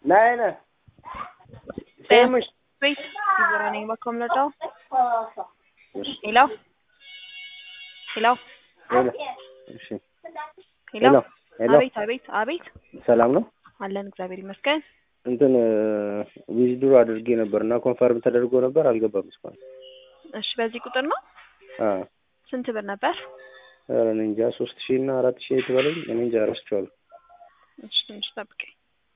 Nein. Semisch. Wait, running back from the top. Hello? Hello? እሺ Hello? ሄሎ አቤት ሰላም ነው አለን እግዚአብሔር ይመስገን እንትን ዊዝድሮ አድርጌ ነበርና ኮንፈርም ተደርጎ ነበር አልገባም እስካሁን እሺ በዚህ ቁጥር ነው ስንት ብር ነበር እኔ እንጃ 3000 እና 4000 የተባለኝ እኔ እንጃ ረስቼዋለሁ እሺ ትንሽ ጠብቀኝ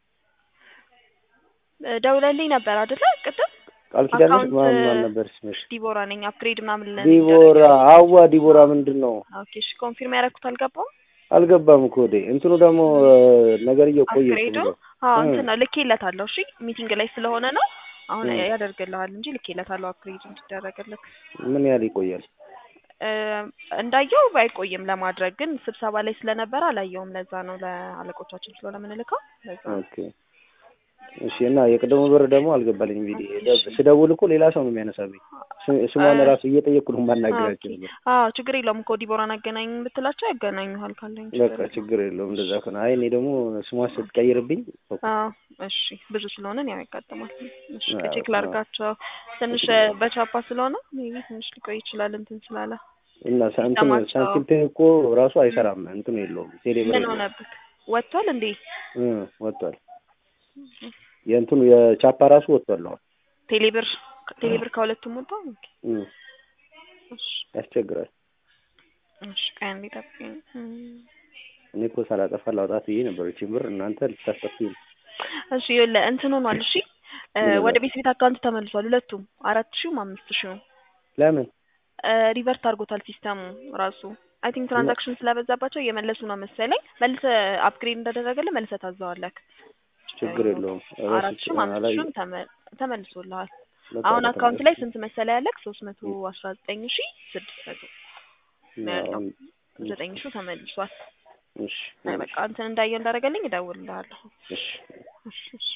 ደውለልኝ ነበር አይደል ቅድም ቃል ኪዳንሽ ማን ነበር ስምሽ ዲቦራ ነኝ አፕግሬድ ምናምን ዲቦራ ምንድነው ኦኬ እሺ ኮንፊርም ያደረኩት አልገባም እኮ እንትኑ ደግሞ ነገር እየቆየ ነው እንትን ልኬለታለሁ እሺ ሚቲንግ ላይ ስለሆነ ነው አሁን ያደርግልሃል እንጂ ልኬለታለሁ አፕግሬድ እንዲደረግልህ ምን ያህል ይቆያል እንዳየው ባይቆይም ለማድረግ ግን ስብሰባ ላይ ስለነበረ አላየውም ለዛ ነው ለአለቆቻችን ስለሆነ ምንልከው ለዛ ኦኬ እሺ እና የቀደሙ ብር ደግሞ አልገባልኝ ቪዲዮ ስደውል እኮ ሌላ ሰው ነው የሚያነሳብኝ ስሟን ራሱ እየጠየቅኩ ነው ማናገራችሁ ችግር የለውም እኮ ዲቦራን አገናኝ ብትላቸው ያገናኙሃል ካለኝ በቃ ችግር የለውም እንደዛ ከሆነ አይ እኔ ደግሞ ስሟን ስትቀይርብኝ እሺ ብዙ ስለሆነ ነው ያጋጥማል እሺ ቼክ ላድርጋቸው ትንሽ በቻፓ ስለሆነ ሜቢ ትንሽ ሊቆይ ይችላል እንትን ስላለ እና ሳንቲም እኮ ራሱ አይሰራም እንትን የለውም ቴሌብር ምን ሆነብክ ወጥቷል እንዴ ወጥቷል የእንትኑ የቻፓ ራሱ ወጥቷል ቴሌብር ከሁለቱም ወጣው እሺ ያስቸግራል እሺ ካን ቢጠብኝ እኔ እኮ ሳላጠፋ ላውጣት ይሄ ነበር እቺ ብር እናንተ ልታስጠፉኝ እሺ ይኸውልህ እንትን ሆኗል እሺ ወደ ቤት አካውንት ተመልሷል ሁለቱም 4000 5000 ለምን ሪቨርት አድርጎታል ሲስተሙ ራሱ አይ ቲንክ ትራንዛክሽን ስለበዛባቸው እየመለሱ ነው መሰለኝ መልሰ አፕግሬድ እንዳደረገለ መልሰ ታዛዋለክ ችግር የለውም 4000 ተመልሶልሃል አሁን አካውንት ላይ ስንት መሰለ ያለክ 319600 ነው 9000 ተመልሷል እሺ በቃ አንተ እንዳየው እንዳደረገልኝ እደውልልሃለሁ እሺ